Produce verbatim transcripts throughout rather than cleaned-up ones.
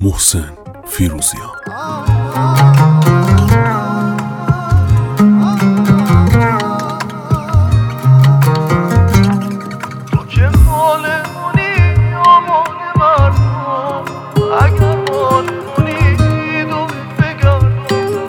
محسن فیروزیان. تو که مال منی یا مال مردم، اگر مال منی دو بگردم.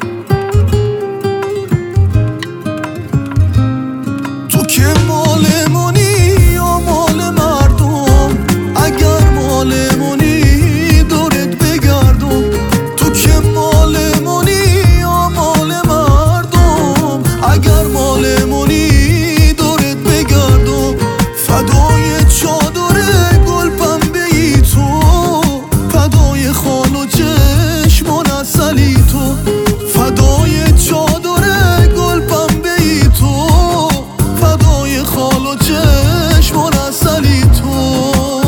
تو که مال منی یا مال مردم، اگر مال منی دورت بگردم. تو که مال منی یا مال مردم، اگر مال منی دورت بگردم. فدای چادر گل پنبه ای تو، فدای خال و چشم و نسلی تو. فدای چادر گل پنبه ای تو، فدای خال و چشم و نسلی تو.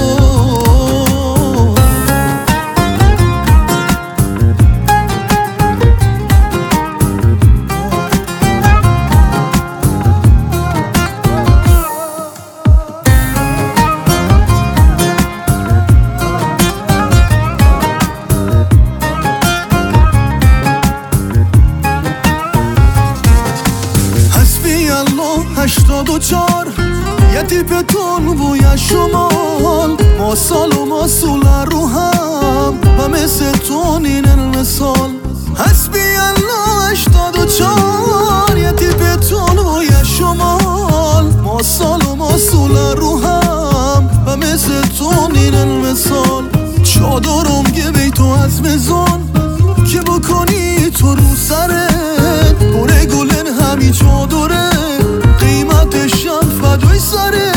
هشتاد و چار یه تیپتون بوی شمال، ما سال و ما سوله رو هم و مثل تون این المثال. حسبی الله هشتاد و چار یه تیپتون بوی شمال، ما سال و ما سوله رو هم و مثل تون این المثال. چادرم گه بیتو از مزان که بکنی تو رو سرت، بره گلن همی چادره قیمتشم فدای سره.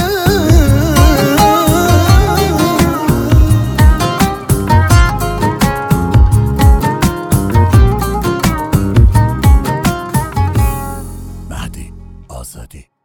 مهدی آزادی.